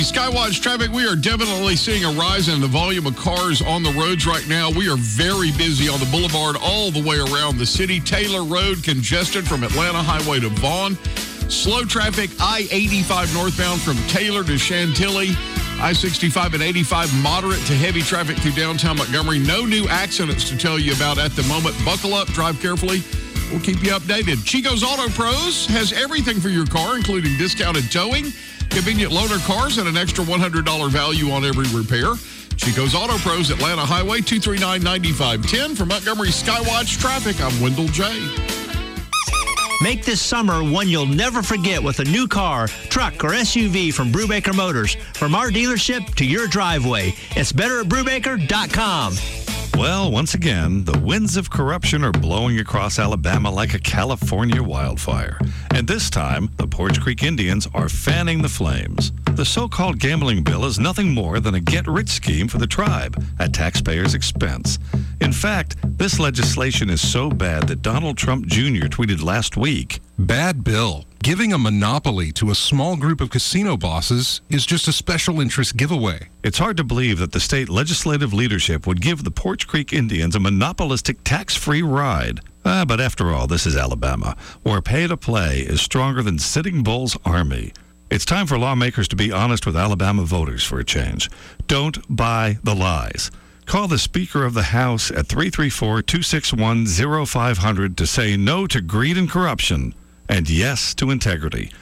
Skywatch traffic, we are definitely seeing a rise in the volume of cars on the roads right now. We are very busy on the boulevard all the way around the city. Taylor Road congested from Atlanta Highway to Vaughn. Slow traffic, I-85 northbound from Taylor to Chantilly. I-65 and 85 moderate to heavy traffic through downtown Montgomery. No new accidents to tell you about at the moment. Buckle up, drive carefully. We'll keep you updated. Chico's Auto Pros has everything for your car, including discounted towing, convenient loaner cars, and an extra $100 value on every repair. Chico's Auto Pros, Atlanta Highway, 239-9510. For Montgomery Skywatch Traffic, I'm Wendell J. Make this summer one you'll never forget with a new car, truck, or SUV from Brubaker Motors. From our dealership to your driveway. It's better at Brubaker.com. Well, once again, the winds of corruption are blowing across Alabama like a California wildfire. And this time, the Porch Creek Indians are fanning the flames. The so-called gambling bill is nothing more than a get-rich scheme for the tribe at taxpayers' expense. In fact, this legislation is so bad that Donald Trump Jr. tweeted last week, "Bad bill. Giving a monopoly to a small group of casino bosses is just a special interest giveaway." It's hard to believe that the state legislative leadership would give the Porch Creek Indians a monopolistic tax-free ride. But after all, this is Alabama, where pay-to-play is stronger than Sitting Bull's army. It's time for lawmakers to be honest with Alabama voters for a change. Don't buy the lies. Call the Speaker of the House at 334-261-0500 to say no to greed and corruption and yes to integrity.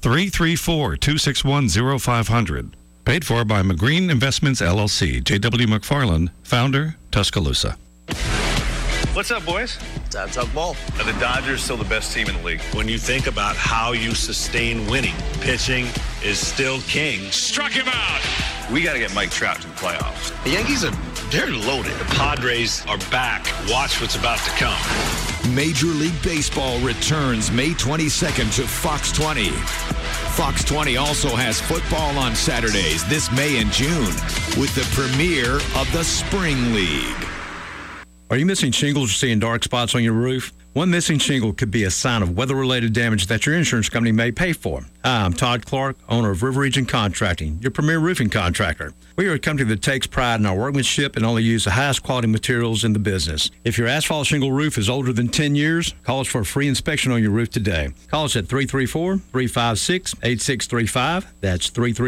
334-261-0500. Paid for by McGreen Investments, LLC. J.W. McFarland, founder, Tuscaloosa. What's up, boys? That's up, ball. Are the Dodgers still the best team in the league? When you think about how you sustain winning, pitching is still king. Struck him out. We got to get Mike Trout to the playoffs. The Yankees they're loaded. The Padres are back. Watch what's about to come. Major League Baseball returns May 22nd to Fox 20. Fox 20 also has football on Saturdays this May and June with the premiere of the Spring League. Are you missing shingles or seeing dark spots on your roof? One missing shingle could be a sign of weather-related damage that your insurance company may pay for. Hi, I'm Todd Clark, owner of River Region Contracting, your premier roofing contractor. We are a company that takes pride in our workmanship and only use the highest quality materials in the business. If your asphalt shingle roof is older than 10 years, call us for a free inspection on your roof today. Call us at 334-356-8635. That's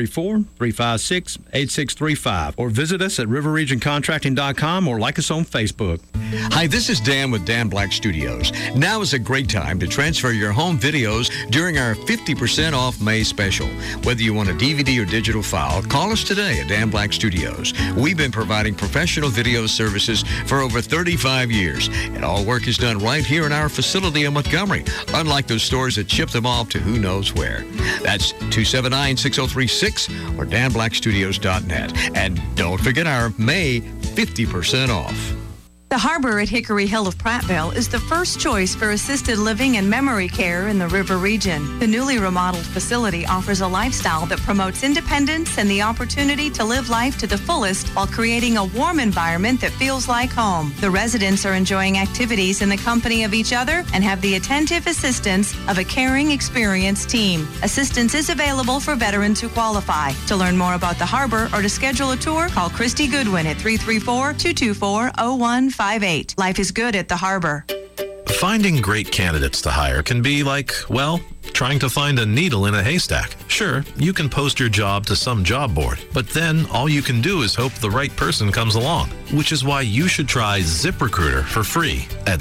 334-356-8635. Or visit us at riverregioncontracting.com or like us on Facebook. Hi, this is Dan with Dan Black Studios. Now is a great time to transfer your home videos during our 50% off May special. Whether you want a DVD or digital file, call us today at Dan Black Studios. We've been providing professional video services for over 35 years, and all work is done right here in our facility in Montgomery, unlike those stores that ship them off to who knows where. That's 279-6036 or danblackstudios.net. And don't forget our May 50% off. The Harbor at Hickory Hill of Prattville is the first choice for assisted living and memory care in the River Region. The newly remodeled facility offers a lifestyle that promotes independence and the opportunity to live life to the fullest while creating a warm environment that feels like home. The residents are enjoying activities in the company of each other and have the attentive assistance of a caring, experienced team. Assistance is available for veterans who qualify. To learn more about the Harbor or to schedule a tour, call Christy Goodwin at 334-224-0158. Life is good at the Harbor. Finding great candidates to hire can be like, well, trying to find a needle in a haystack. Sure, you can post your job to some job board, but then all you can do is hope the right person comes along, which is why you should try ZipRecruiter for free at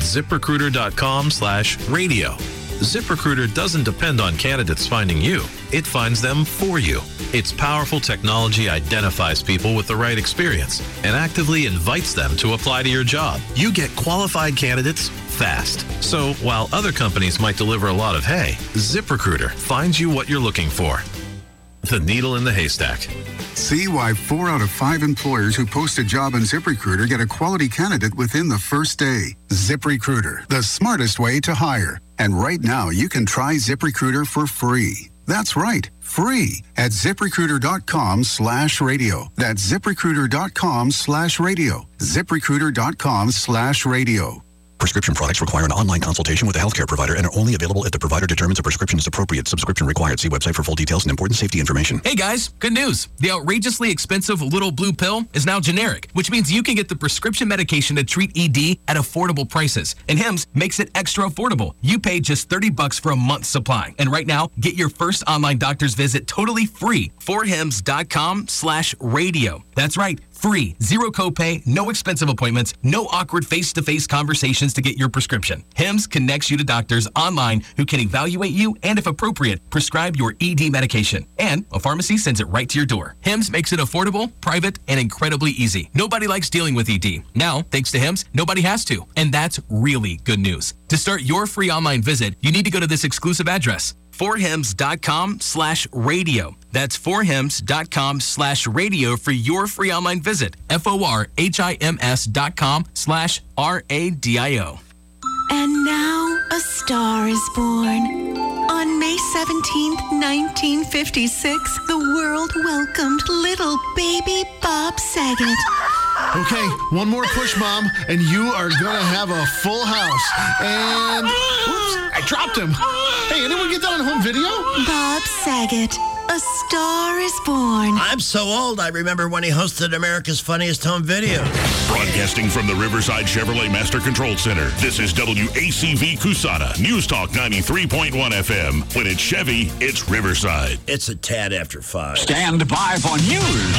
ZipRecruiter.com/radio. ZipRecruiter doesn't depend on candidates finding you. It finds them for you. Its powerful technology identifies people with the right experience and actively invites them to apply to your job. You get qualified candidates fast. So while other companies might deliver a lot of hay, ZipRecruiter finds you what you're looking for. The needle in the haystack. See why 4 out of 5 employers who post a job on ZipRecruiter get a quality candidate within the first day. ZipRecruiter, the smartest way to hire. And right now, you can try ZipRecruiter for free. That's right, free at ZipRecruiter.com/radio. That's ZipRecruiter.com/radio. ZipRecruiter.com/radio. Prescription products require an online consultation with a healthcare provider and are only available if the provider determines a prescription is appropriate. Subscription required. See website for full details and important safety information. Hey guys, good news. The outrageously expensive Little Blue Pill is now generic, which means you can get the prescription medication to treat ED at affordable prices. And Hims makes it extra affordable. You pay just $30 for a month's supply. And right now, get your first online doctor's visit totally free. 4hims.com/radio. That's right. Free, zero copay, no expensive appointments, no awkward face-to-face conversations to get your prescription. Hims connects you to doctors online who can evaluate you and, if appropriate, prescribe your ED medication. And a pharmacy sends it right to your door. Hims makes it affordable, private, and incredibly easy. Nobody likes dealing with ED. Now, thanks to Hims, nobody has to. And that's really good news. To start your free online visit, you need to go to this exclusive address. 4hims.com/radio. That's 4hims.com/radio for your free online visit. FORHIMS.com/RADIO. And now a star is born. On May 17th, 1956, the world welcomed little baby Bob Saget. Okay, one more push, Mom, and you are going to have a full house. And, oops, I dropped him. Hey, anyone get that on home video? Bob Saget, a star is born. I'm so old, I remember when he hosted America's Funniest Home Video. Broadcasting from the Riverside Chevrolet Master Control Center, this is WACV Cusana, News Talk 93.1 FM. When it's Chevy, it's Riverside. It's a tad after 5. Stand by for news.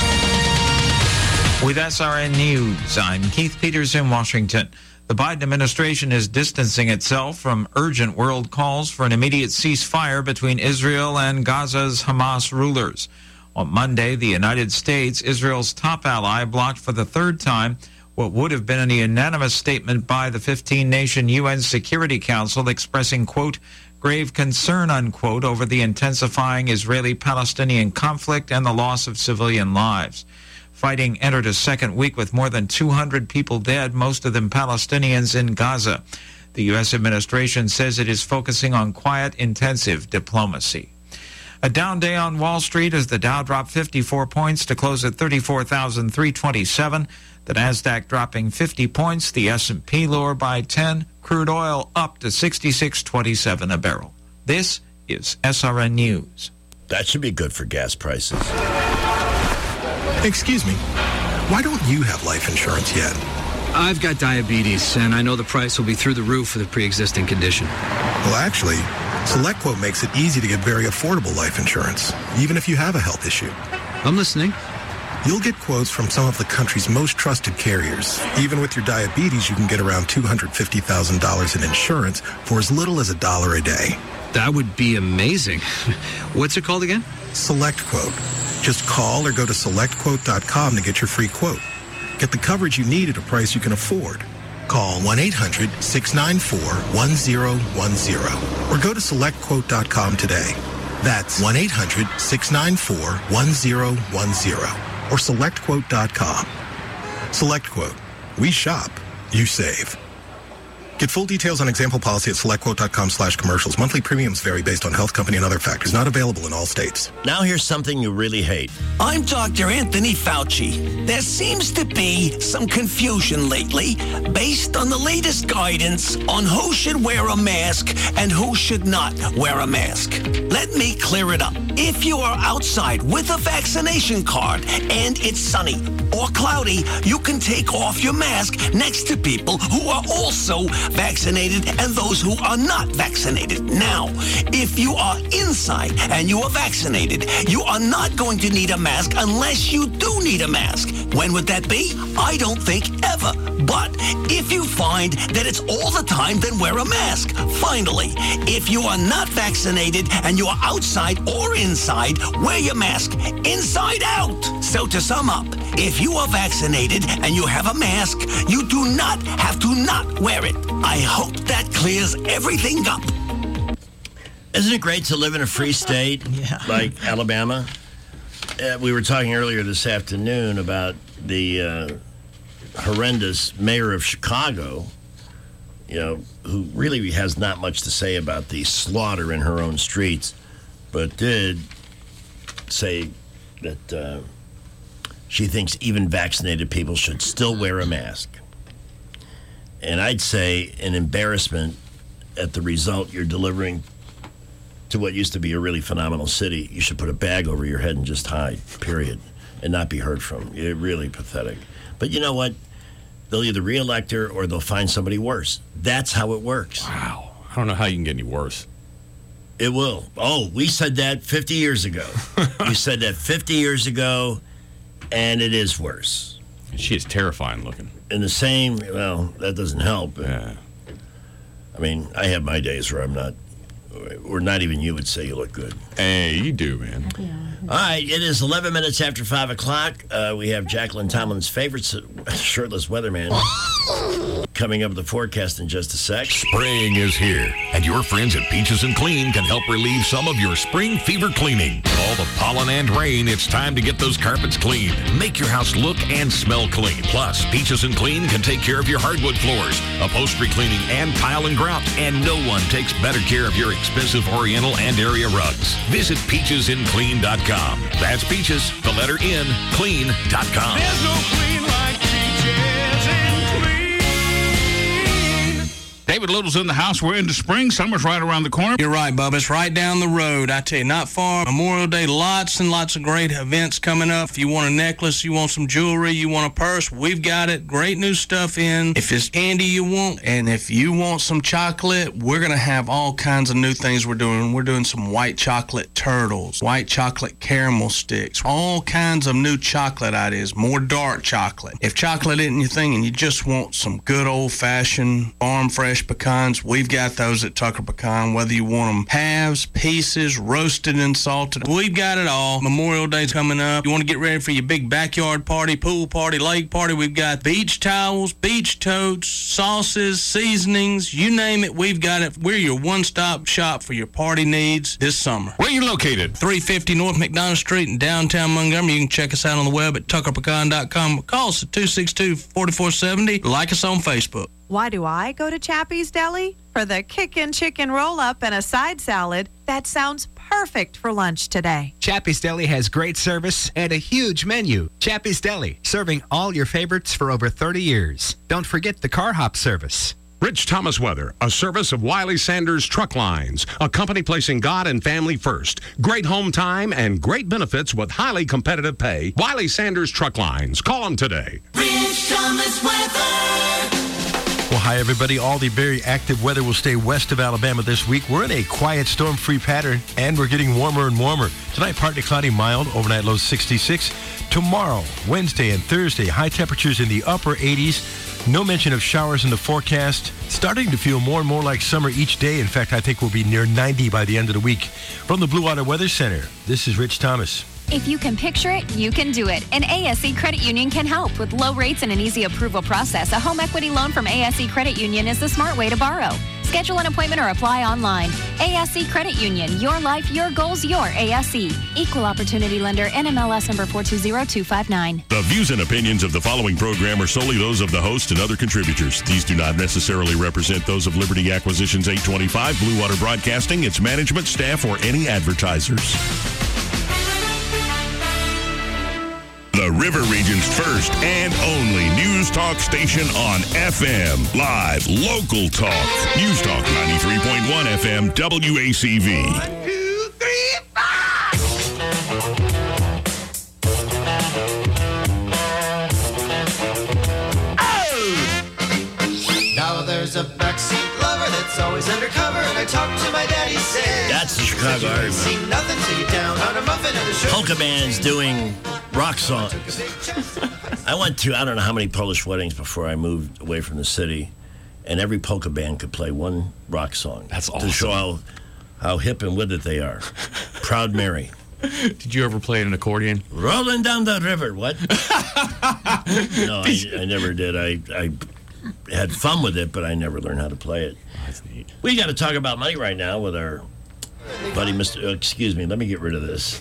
With SRN News, I'm Keith Peters in Washington. The Biden administration is distancing itself from urgent world calls for an immediate ceasefire between Israel and Gaza's Hamas rulers. On Monday, the United States, Israel's top ally, blocked for the third time what would have been a unanimous statement by the 15-nation UN Security Council expressing, quote, grave concern, unquote, over the intensifying Israeli-Palestinian conflict and the loss of civilian lives. Fighting entered a second week with more than 200 people dead, most of them Palestinians in Gaza. The U.S. administration says it is focusing on quiet, intensive diplomacy. A down day on Wall Street as the Dow dropped 54 points to close at 34,327. The Nasdaq dropping 50 points, the S&P lower by 10. Crude oil up to 66.27 a barrel. This is SRN News. That should be good for gas prices. Excuse me, why don't you have life insurance yet? I've got diabetes, and I know the price will be through the roof for the pre-existing condition. Well, actually, SelectQuote makes it easy to get very affordable life insurance, even if you have a health issue. I'm listening. You'll get quotes from some of the country's most trusted carriers. Even with your diabetes, you can get around $250,000 in insurance for as little as $1 a day. That would be amazing. What's it called again? SelectQuote. Just call or go to SelectQuote.com to get your free quote. Get the coverage you need at a price you can afford. Call 1-800-694-1010 or go to SelectQuote.com today. That's 1-800-694-1010 or SelectQuote.com. SelectQuote. We shop. You save. Get full details on example policy at SelectQuote.com/commercials. Monthly premiums vary based on health company and other factors. Not available in all states. Now here's something you really hate. I'm Dr. Anthony Fauci. There seems to be some confusion lately based on the latest guidance on who should wear a mask and who should not wear a mask. Let me clear it up. If you are outside with a vaccination card and it's sunny or cloudy, you can take off your mask next to people who are also vaccinated and those who are not vaccinated. Now, if you are inside and you are vaccinated, you are not going to need a mask unless you do need a mask. When would that be? I don't think ever. But if you find that it's all the time, then wear a mask. Finally, if you are not vaccinated and you are outside or inside, wear your mask inside out. So to sum up, if you are vaccinated and you have a mask, you do not have to not wear it. I hope that clears everything up. Isn't it great to live in a free state like Alabama? We were talking earlier this afternoon about the horrendous mayor of Chicago, who really has not much to say about the slaughter in her own streets, but did say that she thinks even vaccinated people should still wear a mask. And I'd say an embarrassment at the result you're delivering to what used to be a really phenomenal city. You should put a bag over your head and just hide, period, and not be heard from. You're really pathetic. But you know what? They'll either reelect her or they'll find somebody worse. That's how it works. Wow. I don't know how you can get any worse. It will. Oh, we said that 50 years ago. We said that 50 years ago, and it is worse. She is terrifying looking. In the same, well, that doesn't help. Yeah. I mean, I have my days where I'm not, or not even you would say you look good. Hey, you do, man. All right, it is 11 minutes after 5 o'clock. We have Jacqueline Tomlin's favorite shirtless weatherman coming up with the forecast in just a sec. Spring is here, and your friends at Peaches and Clean can help relieve some of your spring fever cleaning. With all the pollen and rain, it's time to get those carpets clean. Make your house look and smell clean. Plus, Peaches and Clean can take care of your hardwood floors, upholstery cleaning, and tile and grout. And no one takes better care of your expensive Oriental and area rugs. Visit peachesandclean.com. That's Peaches, the letter N, clean.com. There's no clean like Peaches and Clean. David Little's in the house. We're into spring. Summer's right around the corner. You're right, Bubba. It's right down the road. I tell you, not far. Memorial Day, lots and lots of great events coming up. If you want a necklace, you want some jewelry, you want a purse, we've got it. Great new stuff in. If it's candy you want, and if you want some chocolate, we're going to have all kinds of new things we're doing. We're doing some white chocolate turtles, white chocolate caramel sticks, all kinds of new chocolate ideas, more dark chocolate. If chocolate isn't your thing and you just want some good old-fashioned farm fresh pecans, we've got those at Tucker Pecan. Whether you want them halves, pieces, roasted and salted, we've got it all. Memorial Day's coming up. You want to get ready for your big backyard party, pool party, lake party, we've got beach towels, beach totes, sauces, seasonings, you name it, we've got it. We're your one-stop shop for your party needs this summer. Where are you located? 350 North McDonough Street in downtown Montgomery. You can check us out on the web at tuckerpecan.com. Call us at 262-4470. Like us on Facebook. Why do I go to Chappie's Deli? For the kickin' chicken roll-up and a side salad. That sounds perfect for lunch today. Chappie's Deli has great service and a huge menu. Chappie's Deli, serving all your favorites for over 30 years. Don't forget the car hop service. Rich Thomas Weather, a service of Wiley Sanders Truck Lines, a company placing God and family first. Great home time and great benefits with highly competitive pay. Wiley Sanders Truck Lines. Call them today. Rich Thomas Weather. Well, hi, everybody. All the very active weather will stay west of Alabama this week. We're in a quiet storm-free pattern, and we're getting warmer and warmer. Tonight, partly cloudy, mild, overnight low 66. Tomorrow, Wednesday and Thursday, high temperatures in the upper 80s. No mention of showers in the forecast. Starting to feel more and more like summer each day. In fact, I think we'll be near 90 by the end of the week. From the Blue Water Weather Center, this is Rich Thomas. If you can picture it, you can do it. And ASE Credit Union can help. With low rates and an easy approval process, a home equity loan from ASE Credit Union is the smart way to borrow. Schedule an appointment or apply online. ASE Credit Union. Your life, your goals, your ASE. Equal Opportunity Lender. NMLS number 420259. The views and opinions of the following program are solely those of the host and other contributors. These do not necessarily represent those of Liberty Acquisitions 825, Blue Water Broadcasting, its management, staff, or any advertisers. The River Region's first and only news talk station on FM. Live, local talk. News Talk 93.1 FM, WACV. 1, 2, 3, 5. Oh! Now there's a backseat lover that's always undercover, and I talk to my daddy, says That's the Chicago Iron Man. See nothing till you down on a muffin and a shirt. Polka bands doing rock songs. I went to I don't know how many Polish weddings before I moved away from the city, and every polka band could play one rock song. That's awesome. To show how hip and with it they are. Proud Mary. Did you ever play an accordion? Rolling down the river. What? No, I never did. I had fun with it, but I never learned how to play it. Oh, that's neat. We got to talk about money right now with our buddy, Mr. Excuse me, let me get rid of this.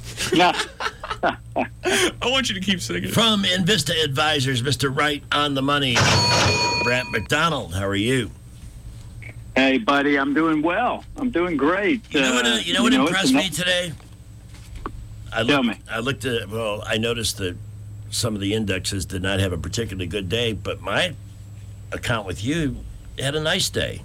I want you to keep singing. From Invista Advisors, Mr. Right on the Money, Brant McDonald. How are you? Hey, buddy, I'm doing well. I'm doing great. You know what impressed me today? I looked at, well, I noticed that some of the indexes did not have a particularly good day, but my account with you had a nice day.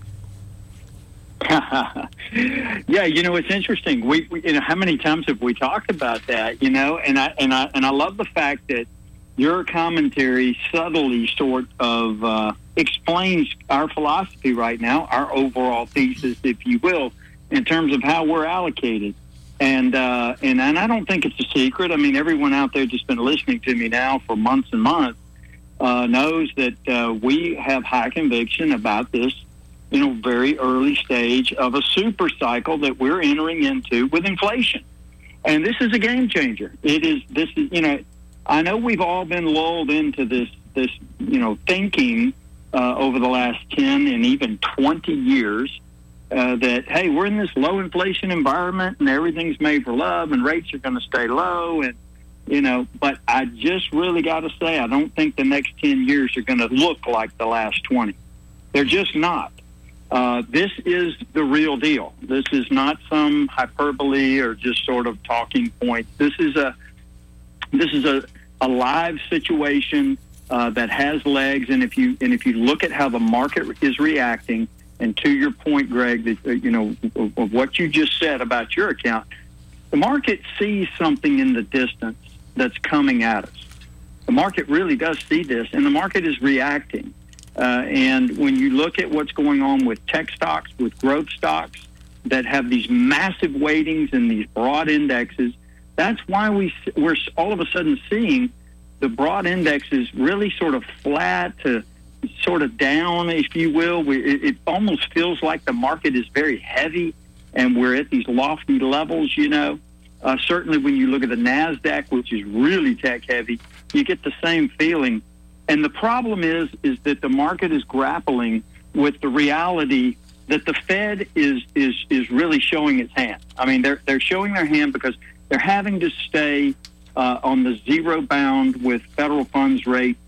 Yeah, it's interesting. We how many times have we talked about that? And I love the fact that your commentary subtly sort of explains our philosophy right now, our overall thesis, if you will, in terms of how we're allocated. And I don't think it's a secret. I mean, everyone out there just been listening to me now for months and months knows that we have high conviction about this, very early stage of a super cycle that we're entering into with inflation. And this is a game changer. I know we've all been lulled into this thinking over the last 10 and even 20 years that, hey, we're in this low inflation environment and everything's made for love and rates are going to stay low. And, but I just really got to say, I don't think the next 10 years are going to look like the last 20. They're just not. This is the real deal. This is not some hyperbole or just sort of talking point. This is a live situation that has legs, and if you look at how the market is reacting, and to your point, Greg, that of what you just said about your account, the market sees something in the distance that's coming at us. The market really does see this, and the market is reacting. And when you look at what's going on with tech stocks, with growth stocks that have these massive weightings and these broad indexes, that's why we're all of a sudden seeing the broad indexes really sort of flat to sort of down, if you will. It almost feels like the market is very heavy and we're at these lofty levels, Certainly when you look at the NASDAQ, which is really tech heavy, you get the same feeling. And the problem is that the market is grappling with the reality that the Fed is really showing its hand. I mean, they're showing their hand because they're having to stay on the zero bound with federal funds rate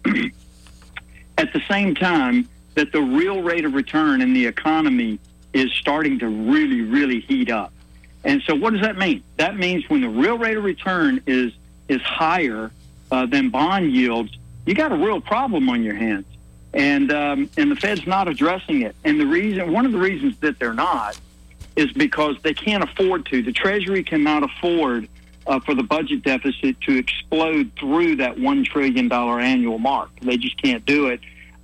at the same time that the real rate of return in the economy is starting to really, really heat up. And so what does that mean? That means when the real rate of return is higher than bond yields, you got a real problem on your hands. And the Fed's not addressing it. And one of the reasons that they're not is because they can't afford to. The Treasury cannot afford for the budget deficit to explode through that $1 trillion annual mark. They just can't do it.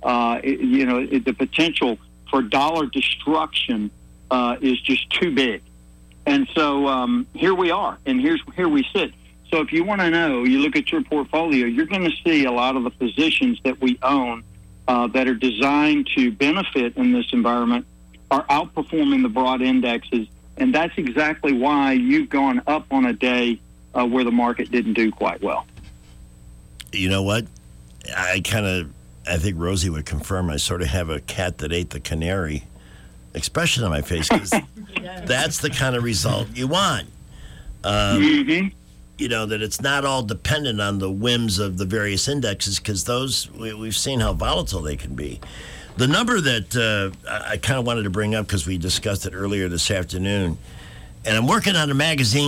The potential for dollar destruction is just too big. And so here we are, and here we sit. So if you want to know, you look at your portfolio, you're going to see a lot of the positions that we own that are designed to benefit in this environment are outperforming the broad indexes. And that's exactly why you've gone up on a day where the market didn't do quite well. You know what? I think Rosie would confirm, I sort of have a cat that ate the canary expression on my face, because that's the kind of result you want. That it's not all dependent on the whims of the various indexes, because those, we've seen how volatile they can be. The number that I kind of wanted to bring up, because we discussed it earlier this afternoon, and I'm working on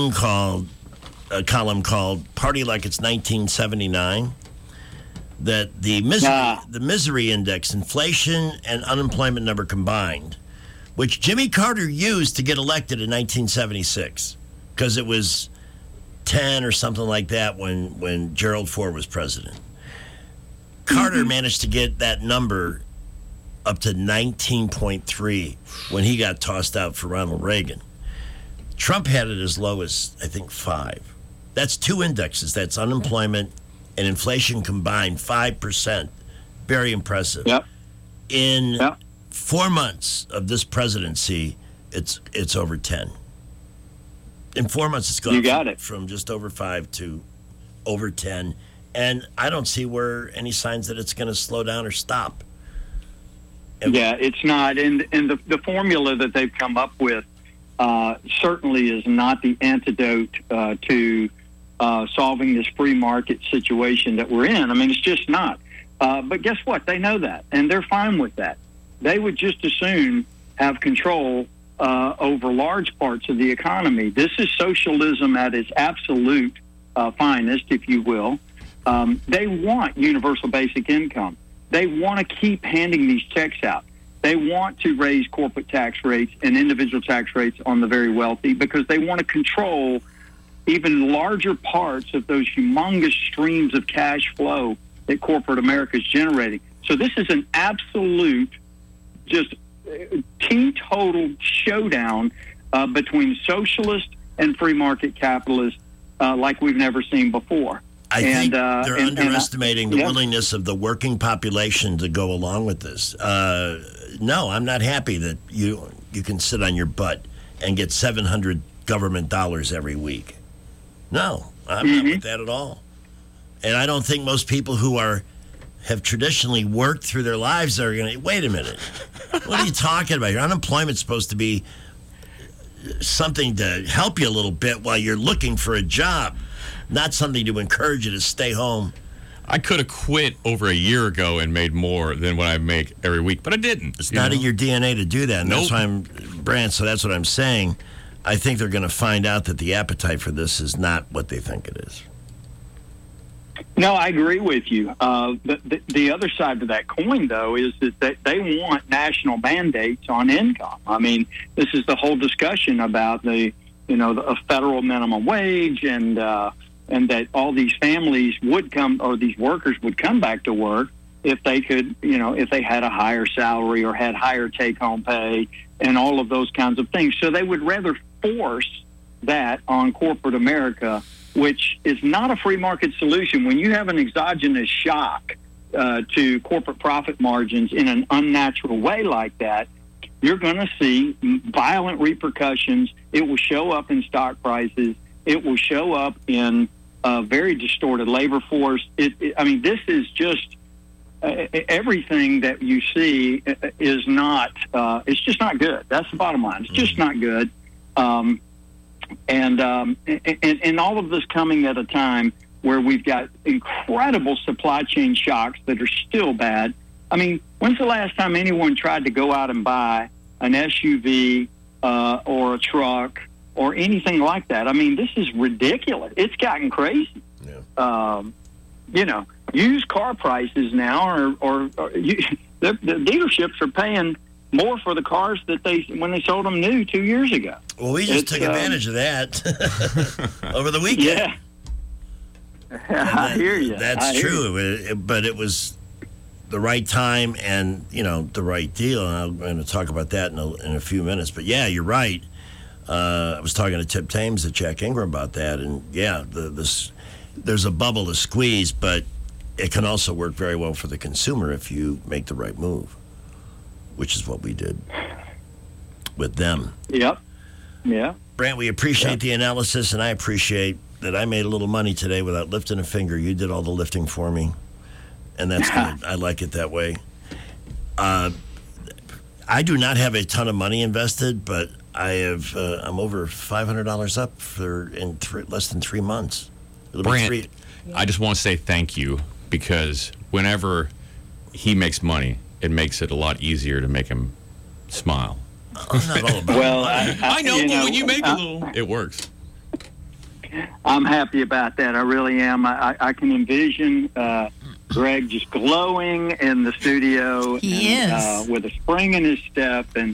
a column called Party Like It's 1979, that the misery index, inflation and unemployment number combined, which Jimmy Carter used to get elected in 1976, because it was 10 or something like that when Gerald Ford was president. Carter managed to get that number up to 19.3 when he got tossed out for Ronald Reagan. Trump had it as low as, I think, 5. That's 2 indexes. That's unemployment and inflation combined, 5%. Very impressive. Yep. In 4 months of this presidency, it's over 10. In 4 months, it's gone from just over 5 to over 10. And I don't see any signs that it's going to slow down or stop. Yeah, it's not. And the formula that they've come up with certainly is not the antidote to solving this free market situation that we're in. I mean, it's just not. But guess what? They know that, and they're fine with that. They would just as soon have control over large parts of the economy. This is socialism at its absolute finest, if you will. They want universal basic income. They want to keep handing these checks out. They want to raise corporate tax rates and individual tax rates on the very wealthy because they want to control even larger parts of those humongous streams of cash flow that corporate America is generating. So this is an absolute, just teetotal showdown between socialist and free market capitalists like we've never seen before. I think they're underestimating the willingness of the working population to go along with this. No, I'm not happy that you can sit on your butt and get $700 government dollars every week. No, I'm not with that at all. And I don't think most people who have traditionally worked through their lives are going to, wait a minute, what are you talking about? Your unemployment's supposed to be something to help you a little bit while you're looking for a job, not something to encourage you to stay home. I could have quit over a year ago and made more than what I make every week, but I didn't. It's not in your DNA to do that. And Nope. that's why Brant, so that's what I'm saying. I think they're going to find out that the appetite for this is not what they think it is. No, I agree with you. The other side of that coin, though, is that they want national mandates on income. I mean, this is the whole discussion about the federal minimum wage and that all these families would come, or these workers would come back to work if they could, if they had a higher salary or had higher take-home pay and all of those kinds of things. So they would rather force that on corporate America, which is not a free market solution. When you have an exogenous shock to corporate profit margins in an unnatural way like that, you're going to see violent repercussions. It will show up in stock prices. It will show up in a very distorted labor force. I mean, this is just everything that you see is not. It's just not good. That's the bottom line. It's just not good. And all of this coming at a time where we've got incredible supply chain shocks that are still bad. I mean, when's the last time anyone tried to go out and buy an SUV or a truck or anything like that? I mean, this is ridiculous. It's gotten crazy. Yeah. Used car prices now the dealerships are paying more for the cars that when they sold them new 2 years ago. Well, we just took advantage of that over the weekend. Yeah, I hear you. That's true, but it was the right time and the right deal. And I'm going to talk about that in a few minutes. But yeah, you're right. I was talking to Tip Thames at Jack Ingram about that, and yeah, there's a bubble to squeeze, but it can also work very well for the consumer if you make the right move, which is what we did with them. Yep. Yeah. Brant, we appreciate the analysis, and I appreciate that I made a little money today without lifting a finger. You did all the lifting for me, and that's good. I like it that way. I do not have a ton of money invested, but I'm over $500 up in less than 3 months. Brant, I just want to say thank you, because whenever he makes money, it makes it a lot easier to make him smile. Well, I know, but when you make a little, it works. I'm happy about that. I really am. I can envision Greg just glowing in the studio, with a spring in his step, and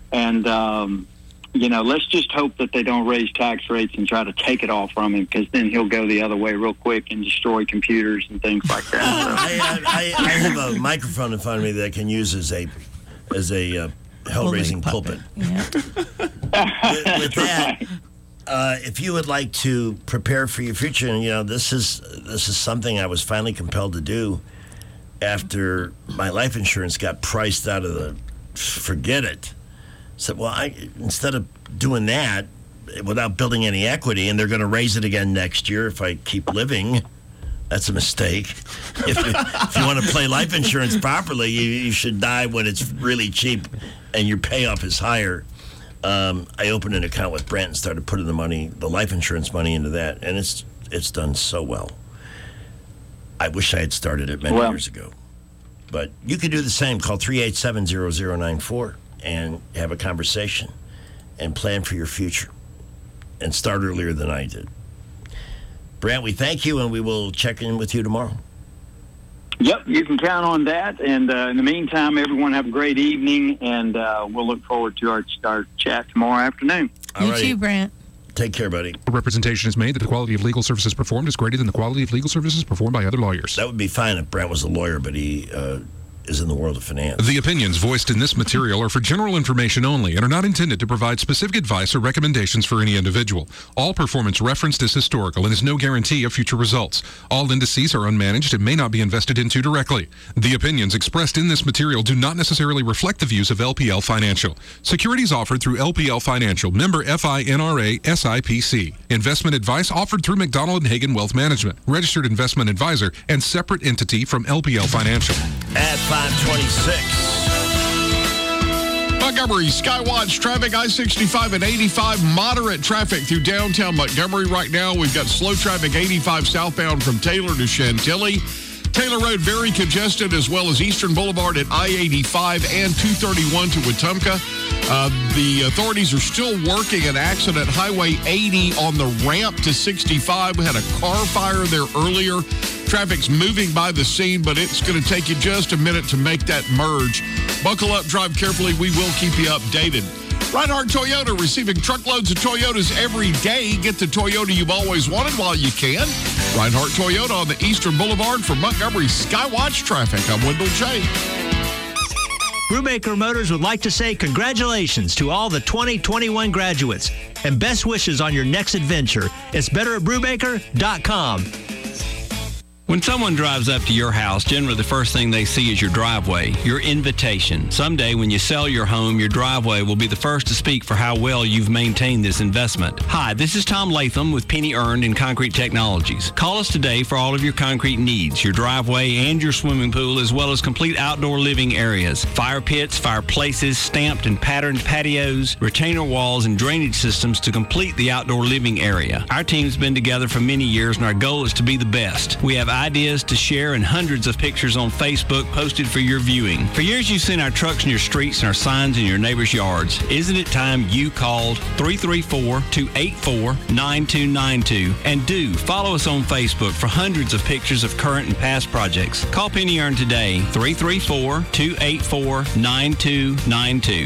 let's just hope that they don't raise tax rates and try to take it all from him, because then he'll go the other way real quick and destroy computers and things like that. So. I have a microphone in front of me that I can use as a hell-raising pulpit. Yeah. With that, if you would like to prepare for your future, and this is something I was finally compelled to do after my life insurance got priced out of the forget it. So, instead of doing that without building any equity, and they're going to raise it again next year if I keep living, that's a mistake. If you want to play life insurance properly, you should die when it's really cheap and your payoff is higher. I opened an account with Brant and started putting the life insurance money into that, and it's done so well. I wish I had started it many years ago. But you could do the same. Call 387-0094 and have a conversation and plan for your future and start earlier than I did. Brant, we thank you, and we will check in with you tomorrow. Yep, you can count on that. And in the meantime, everyone have a great evening, and we'll look forward to our chat tomorrow afternoon. You too, Brent. Take care, buddy. A representation is made that the quality of legal services performed is greater than the quality of legal services performed by other lawyers. That would be fine if Brent was a lawyer, but he is in the world of finance. The opinions voiced in this material are for general information only and are not intended to provide specific advice or recommendations for any individual. All performance referenced is historical and is no guarantee of future results. All indices are unmanaged and may not be invested into directly. The opinions expressed in this material do not necessarily reflect the views of LPL Financial. Securities offered through LPL Financial, member FINRA SIPC. Investment advice offered through McDonald & Hagen Wealth Management, registered investment advisor, and separate entity from LPL Financial. At 526. Montgomery, Skywatch traffic, I-65 and 85, moderate traffic through downtown Montgomery right now. We've got slow traffic 85 southbound from Taylor to Chantilly. Taylor Road very congested, as well as Eastern Boulevard at I-85 and 231 to Wetumpka. The authorities are still working an accident, Highway 80 on the ramp to 65. We had a car fire there earlier. Traffic's moving by the scene, but it's going to take you just a minute to make that merge. Buckle up, drive carefully. We will keep you updated. Reinhardt Toyota, receiving truckloads of Toyotas every day. Get the Toyota you've always wanted while you can. Reinhardt Toyota on the Eastern Boulevard for Montgomery Skywatch traffic. I'm Wendell J. Brubaker Motors would like to say congratulations to all the 2021 graduates and best wishes on your next adventure. It's better at Brubaker.com. When someone drives up to your house, generally the first thing they see is your driveway, your invitation. Someday when you sell your home, your driveway will be the first to speak for how well you've maintained this investment. Hi, this is Tom Latham with Penny Earned and Concrete Technologies. Call us today for all of your concrete needs, your driveway and your swimming pool, as well as complete outdoor living areas, fire pits, fireplaces, stamped and patterned patios, retainer walls, and drainage systems to complete the outdoor living area. Our team's been together for many years, and our goal is to be the best. We have ideas to share and hundreds of pictures on Facebook posted for your viewing. For years you've seen our trucks in your streets and our signs in your neighbors' yards. Isn't it time you called 334-284-9292? And do follow us on Facebook for hundreds of pictures of current and past projects. Call Penny Earned today, 334-284-9292.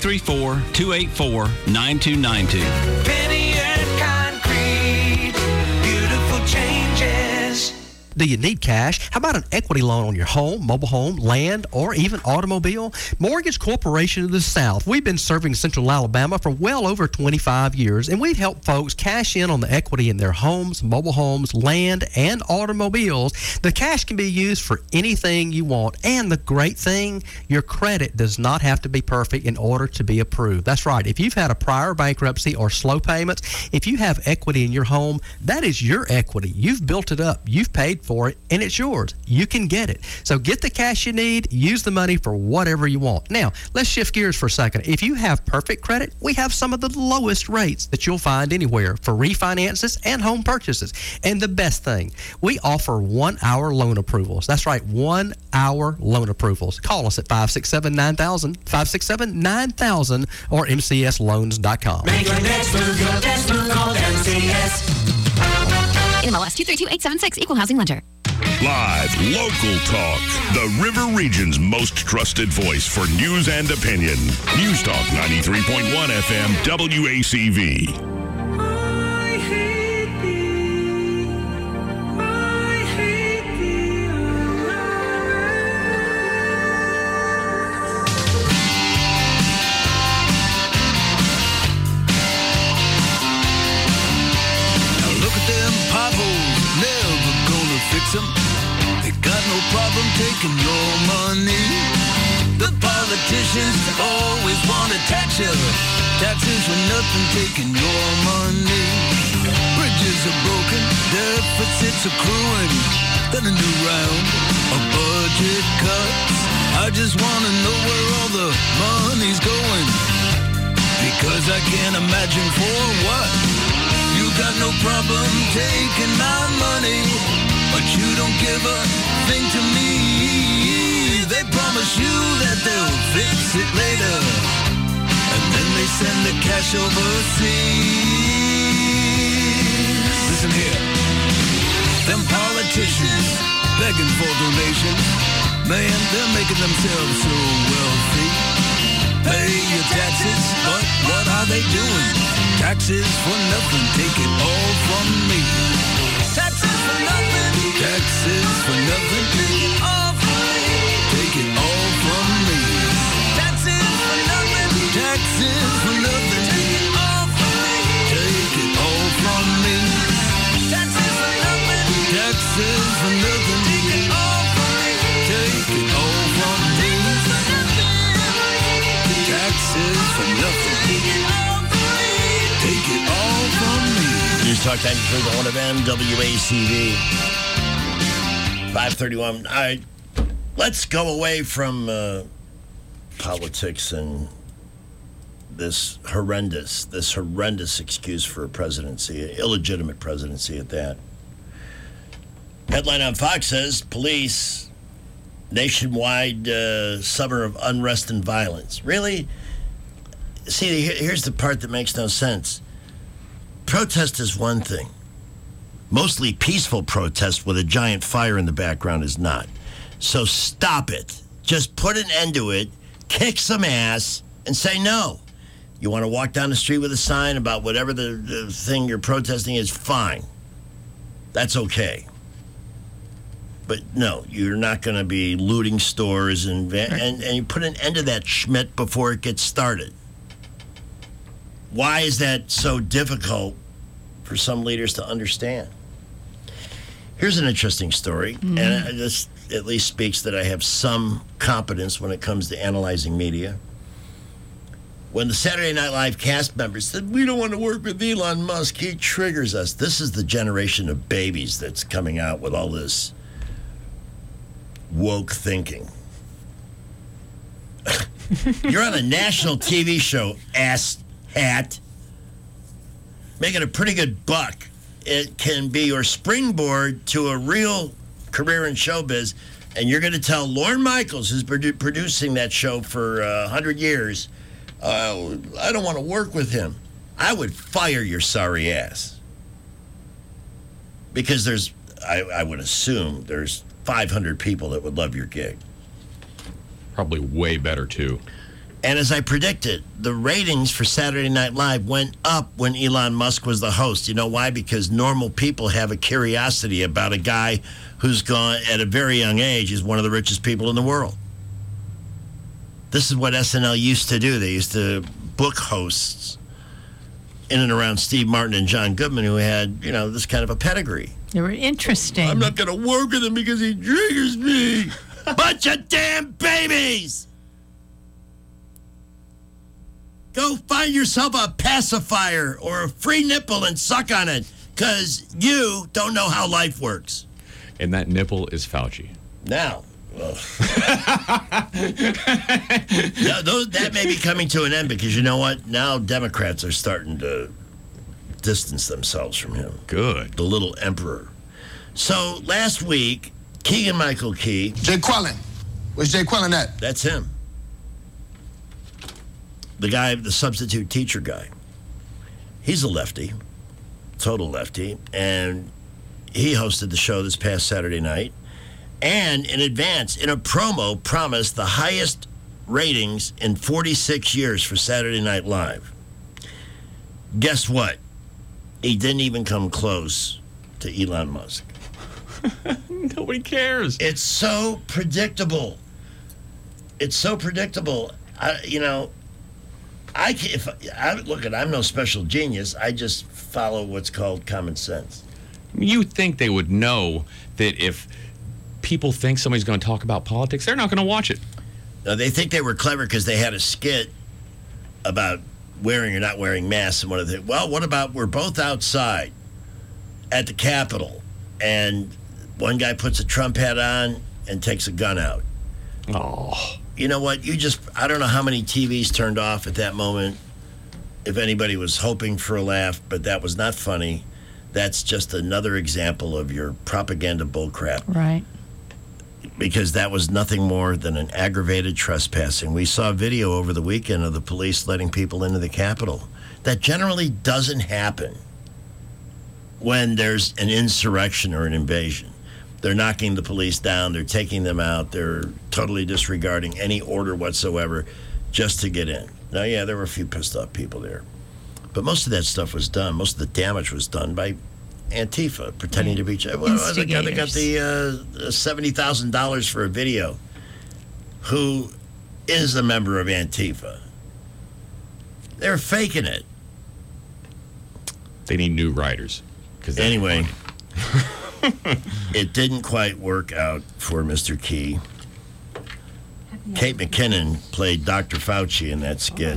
334-284-9292. Penny Earned Concrete, beautiful changes. Do you need cash? How about an equity loan on your home, mobile home, land, or even automobile? Mortgage Corporation of the South. We've been serving Central Alabama for well over 25 years, and we've helped folks cash in on the equity in their homes, mobile homes, land, and automobiles. The cash can be used for anything you want, and the great thing, your credit does not have to be perfect in order to be approved. That's right. If you've had a prior bankruptcy or slow payments, if you have equity in your home, that is your equity. You've built it up. You've paid for it, and it's yours. You can get it. So get the cash you need, use the money for whatever you want. Now, let's shift gears for a second. If you have perfect credit, we have some of the lowest rates that you'll find anywhere for refinances and home purchases. And the best thing, we offer 1-hour loan approvals. That's right, 1-hour loan approvals. Call us at 567-9000, 567-9000, or mcsloans.com. Make your next move your best move, call MCS. NMLS 232876, Equal Housing Lender. Live, local talk. The River Region's most trusted voice for news and opinion. News Talk 93.1 FM, WACV. They got no problem taking your money. The politicians always want to tax you. Taxes for nothing, taking your money. Bridges are broken, deficits accruing. Then a new round of budget cuts. I just want to know where all the money's going, because I can't imagine for what. You got no problem taking my money, but you don't give a thing to me. They promise you that they'll fix it later, and then they send the cash overseas. Listen here, them politicians begging for donations. Man, they're making themselves so wealthy. Pay your taxes, but what are they doing? Taxes for nothing, take it all from me. Taxes for nothing. Taxes for nothing, take it all from me. Take it all from me. Taxes for nothing. Taxes for nothing, take it all from me. Take it all from me. Taxes for nothing. Taxes for nothing, take it all from me. Take it all from me. Taxes for nothing. Take it all from me. Take it all from me. News Talk 93.1 FM, WACV. 531. All right, let's go away from politics and this horrendous excuse for a presidency, an illegitimate presidency at that. Headline on Fox says, police, nationwide summer of unrest and violence. Really? See, here's the part that makes no sense. Protest is one thing. Mostly peaceful protest with a giant fire in the background is not. So stop it. Just put an end to it, kick some ass, and say no. You want to walk down the street with a sign about whatever the thing you're protesting is, fine. That's okay. But no, you're not going to be looting stores and you put an end to that schmidt before it gets started. Why is that so difficult for some leaders to understand? Here's an interesting story, and this at least speaks that I have some competence when it comes to analyzing media. When the Saturday Night Live cast members said, we don't want to work with Elon Musk, he triggers us. This is the generation of babies that's coming out with all this woke thinking. You're on a national TV show, ass hat, making a pretty good buck. It can be your springboard to a real career in showbiz, and you're going to tell Lorne Michaels, who's producing that show for 100 years, I don't want to work with him. I would fire your sorry ass. Because I would assume there's 500 people that would love your gig. Probably way better, too. And as I predicted, the ratings for Saturday Night Live went up when Elon Musk was the host. You know why? Because normal people have a curiosity about a guy who's gone at a very young age is one of the richest people in the world. This is what SNL used to do. They used to book hosts in and around Steve Martin and John Goodman who had, this kind of a pedigree. They were interesting. I'm not going to work with him because he triggers me. Bunch of damn babies! Go find yourself a pacifier or a free nipple and suck on it, because you don't know how life works. And that nipple is Fauci. Now, that may be coming to an end, because you know what? Now Democrats are starting to distance themselves from him. Good. The little emperor. So last week, Keegan-Michael Key. Jay Quellen. Where's Jay Quellen at? That's him. The guy, the substitute teacher guy. He's a lefty, total lefty, and he hosted the show this past Saturday night. And in advance, in a promo, promised the highest ratings in 46 years for Saturday Night Live. Guess what? He didn't even come close to Elon Musk. Nobody cares. It's so predictable. It's so predictable. I'm no special genius. I just follow what's called common sense. You think they would know that if people think somebody's going to talk about politics, they're not going to watch it. No, they think they were clever because they had a skit about wearing or not wearing masks and one of the things. Well, what about we're both outside at the Capitol and one guy puts a Trump hat on and takes a gun out. Oh. You know what? I don't know how many TVs turned off at that moment, if anybody was hoping for a laugh, but that was not funny. That's just another example of your propaganda bullcrap. Right. Because that was nothing more than an aggravated trespassing. We saw video over the weekend of the police letting people into the Capitol. That generally doesn't happen when there's an insurrection or an invasion. They're knocking the police down. They're taking them out. They're totally disregarding any order whatsoever just to get in. Now, yeah, there were a few pissed off people there. But most of that stuff was done. Most of the damage was done by Antifa pretending to be... Well, they got the $70,000 for a video. Who is a member of Antifa? They're faking it. They need new writers. Anyway... It didn't quite work out for Mr. Key. Kate McKinnon played Dr. Fauci in that skit.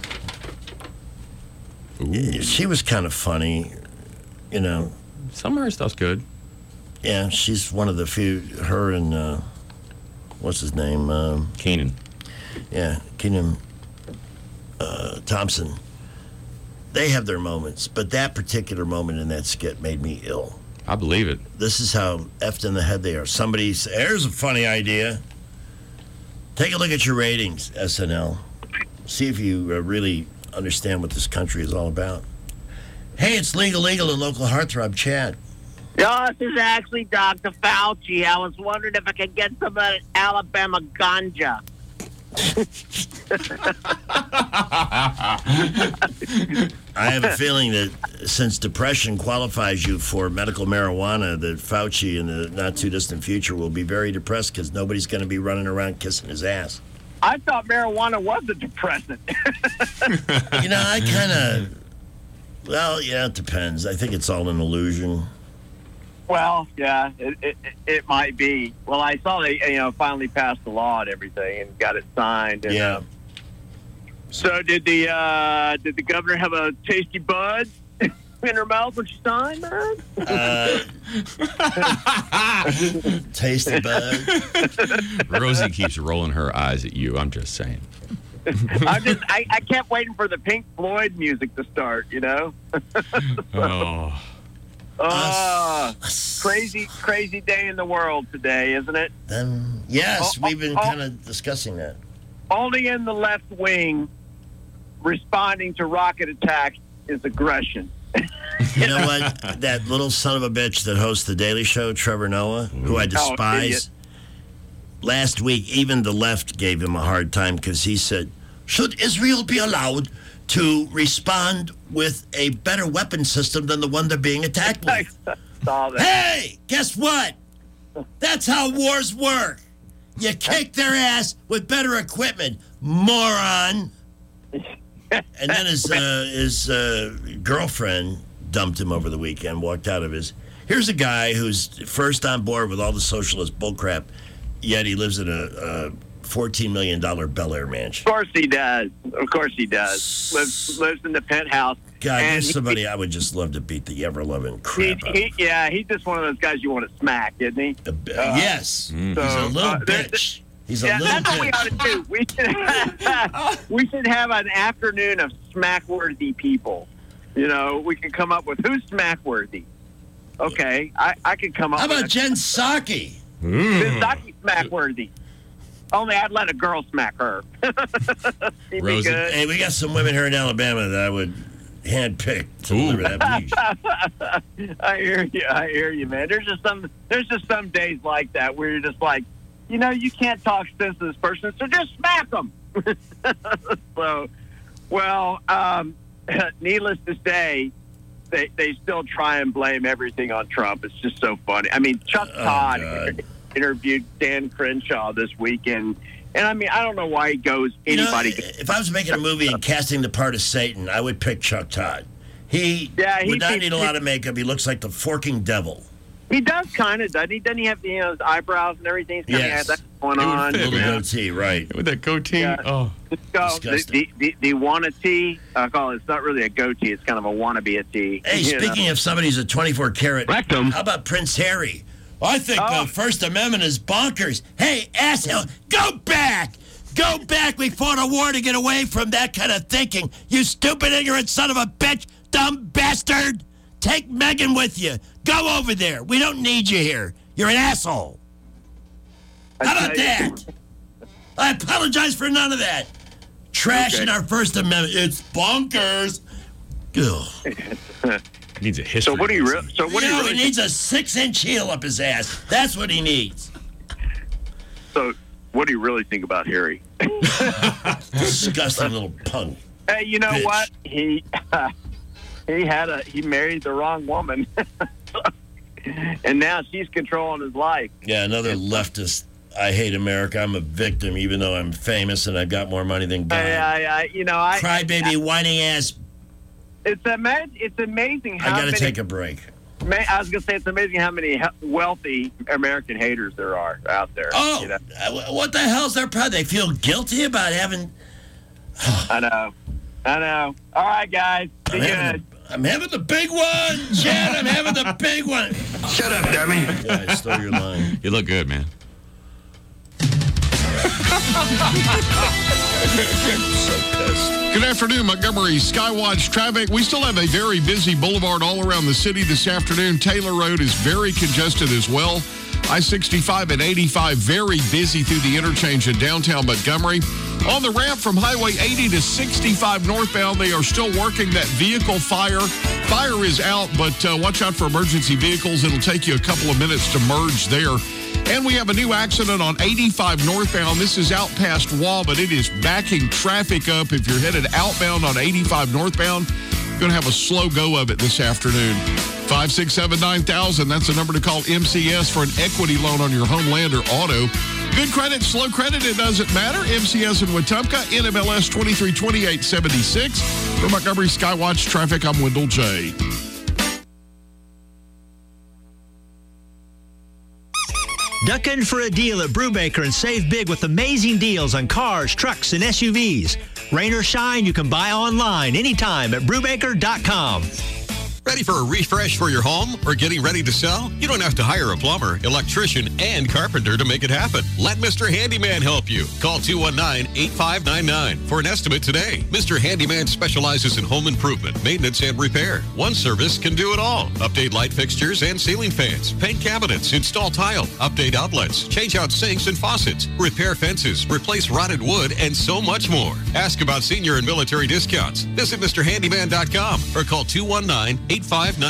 Ooh. She was kind of funny, you know. Some of her stuff's good. Yeah, she's one of the few. Her and what's his name? Keenan. Yeah, Keenan Thompson. They have their moments, but that particular moment in that skit made me ill. I believe it. This is how effed in the head they are. Somebody says, here's a funny idea. Take a look at your ratings, SNL. See if you really understand what this country is all about. Hey, it's Legal and local heartthrob Chad. No, this is actually Dr. Fauci. I was wondering if I could get some of that Alabama ganja. I have a feeling that since depression qualifies you for medical marijuana, that Fauci in the not-too-distant future will be very depressed because nobody's going to be running around kissing his ass. I thought marijuana was a depressant. You know, I kind of... Well, yeah, it depends. I think it's all an illusion. Well, yeah, it might be. Well, I saw they finally passed the law and everything and got it signed. And, yeah. So did the governor have a tasty bud in her mouth when she signed, man? Tasty bud. Rosie keeps rolling her eyes at you. I'm just saying. I kept waiting for the Pink Floyd music to start. You know. Crazy day in the world today, isn't it? Yes, we've been kind of discussing that. Only in the left wing responding to rocket attacks is aggression. You know what? That little son of a bitch that hosts The Daily Show, Trevor Noah, who I despise, last week, even the left gave him a hard time because he said, should Israel be allowed to respond with a better weapon system than the one they're being attacked with? Hey, guess what? That's how wars work. You kick their ass with better equipment, moron. And then his girlfriend dumped him over the weekend, walked out of his... Here's a guy who's first on board with all the socialist bullcrap, yet he lives in a $14 million Bel Air mansion. Of course he does. Lives in the penthouse. God, there's somebody I would just love to beat the ever-loving crap out of. He's just one of those guys you want to smack, isn't he? Yes. He's a little bitch. He's a little bitch. That's what we ought to do. We should have an afternoon of smack-worthy people. You know, we can come up with who's smack-worthy. Okay, I could come up with... How about Jen Psaki? Jen Psaki's smack-worthy. Only I'd let a girl smack her. Rosie. Hey, we got some women here in Alabama that I would handpick to deliver that beach. I hear you, man. There's just some days like that where you're just like, you know, you can't talk sense to this person, so just smack them. Needless to say, they still try and blame everything on Trump. It's just so funny. I mean, Chuck Todd interviewed Dan Crenshaw this weekend, and I mean, I don't know why he goes anybody. If I was making a movie and casting the part of Satan, I would pick Chuck Todd. He would not need a lot of makeup. He looks like the forking devil. He does kind of, doesn't he? Doesn't he have his eyebrows and everything? He's kind of that going on. With the goatee, right? With that goatee, disgusting. The wanna-tee, I call it. It's not really a goatee. It's kind of a wannabe a tee. Hey, speaking of somebody who's a 24-karat rectum, how about Prince Harry? I think the First Amendment is bonkers. Hey, asshole, go back! Go back! We fought a war to get away from that kind of thinking. You stupid, ignorant son of a bitch, dumb bastard! Take Megan with you. Go over there. We don't need you here. You're an asshole. How about that? I apologize for none of that. Trashing our First Amendment. It's bonkers. Ugh. He needs a history. So what do you really? So what do you No, really? he needs a 6-inch heel up his ass. That's what he needs. So what do you really think about Harry? Disgusting little punk. Hey, you know bitch. what? He married the wrong woman, and now she's controlling his life. Yeah, another leftist. I hate America. I'm a victim, even though I'm famous and I've got more money than God. Crybaby, whining ass. It's amazing how I got to many. take a break. I was gonna say it's amazing how many wealthy American haters there are out there. Oh, you know? What the hell's their problem? They feel guilty about having. I know. All right, guys. Be good. I'm having the big one, Chad. I'm having the big one. Shut up, dummy. Yeah, I stole your line. You look good, man. So pissed. Good afternoon, Montgomery Skywatch traffic. We still have a very busy boulevard all around the city this afternoon. Taylor Road is very congested as well. I-65 and 85 very busy through the interchange in downtown Montgomery. On the ramp from Highway 80 to 65 northbound, they are still working that vehicle fire. Fire is out, but watch out for emergency vehicles. It'll take you a couple of minutes to merge there. And we have a new accident on 85 northbound. This is out past Wall, but it is backing traffic up. If you're headed outbound on 85 northbound, you're going to have a slow go of it this afternoon. 567-9000, that's the number to call MCS for an equity loan on your home, land, or auto. Good credit, slow credit, it doesn't matter. MCS in Wetumpka, NMLS 232876. For Montgomery Skywatch Traffic, I'm Wendell J. Duck in for a deal at Brubaker and save big with amazing deals on cars, trucks, and SUVs. Rain or shine, you can buy online anytime at Brubaker.com. Ready for a refresh for your home or getting ready to sell? You don't have to hire a plumber, electrician, and carpenter to make it happen. Let Mr. Handyman help you. Call 219-8599 for an estimate today. Mr. Handyman specializes in home improvement, maintenance, and repair. One service can do it all. Update light fixtures and ceiling fans, paint cabinets, install tile, update outlets, change out sinks and faucets, repair fences, replace rotted wood, and so much more. Ask about senior and military discounts. Visit MrHandyman.com or call 219-8599.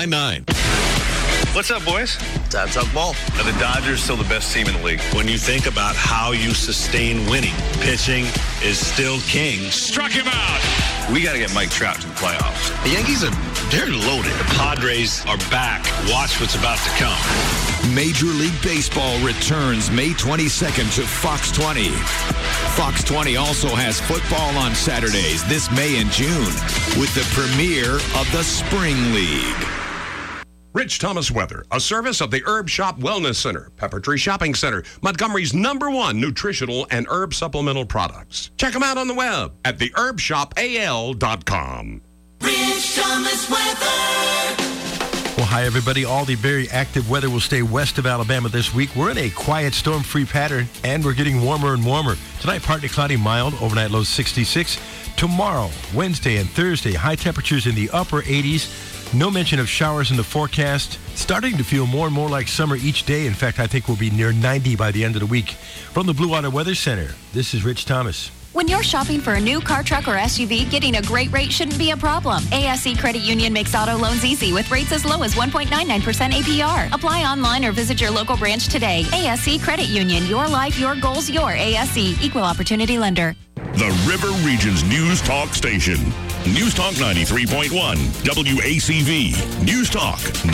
What's up, boys? Time to talk ball. Are the Dodgers still the best team in the league? When you think about how you sustain winning, pitching is still king. Struck him out. We got to get Mike Trout to the playoffs. The Yankees they're loaded. The Padres are back. Watch what's about to come. Major League Baseball returns May 22nd to Fox 20. Fox 20 also has football on Saturdays this May and June with the premiere of the Spring League. Rich Thomas Weather, a service of the Herb Shop Wellness Center, Pepper Tree Shopping Center, Montgomery's #1 nutritional and herb supplemental products. Check them out on the web at theherbshopal.com. Rich Thomas Weather. Well, hi, everybody. All the very active weather will stay west of Alabama this week. We're in a quiet storm-free pattern, and we're getting warmer and warmer. Tonight, partly cloudy, mild, overnight low 66. Tomorrow, Wednesday and Thursday, high temperatures in the upper 80s. No mention of showers in the forecast. Starting to feel more and more like summer each day. In fact, I think we'll be near 90 by the end of the week. From the Blue Water Weather Center, this is Rich Thomas. When you're shopping for a new car, truck, or SUV, getting a great rate shouldn't be a problem. ASE Credit Union makes auto loans easy with rates as low as 1.99% APR. Apply online or visit your local branch today. ASE Credit Union, your life, your goals, your ASE. Equal Opportunity Lender. The River Region's News Talk Station. News Talk 93.1. WACV. News Talk